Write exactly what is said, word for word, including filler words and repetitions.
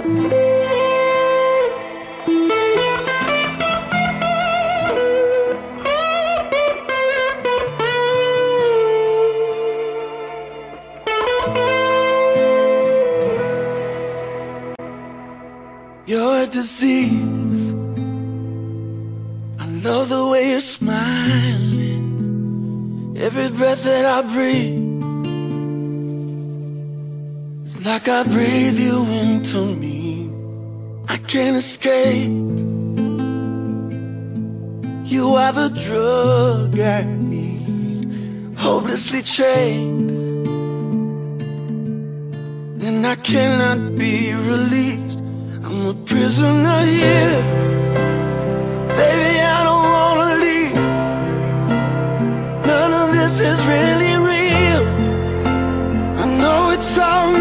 You're a disease. I love the way you're smiling. Every breath that I breathe, it's like I breathe you into me. I can't escape. You are the drug I need, hopelessly chained, and I cannot be released. I'm a prisoner here. Baby, I don't wanna leave. None of this is really real. I know it's all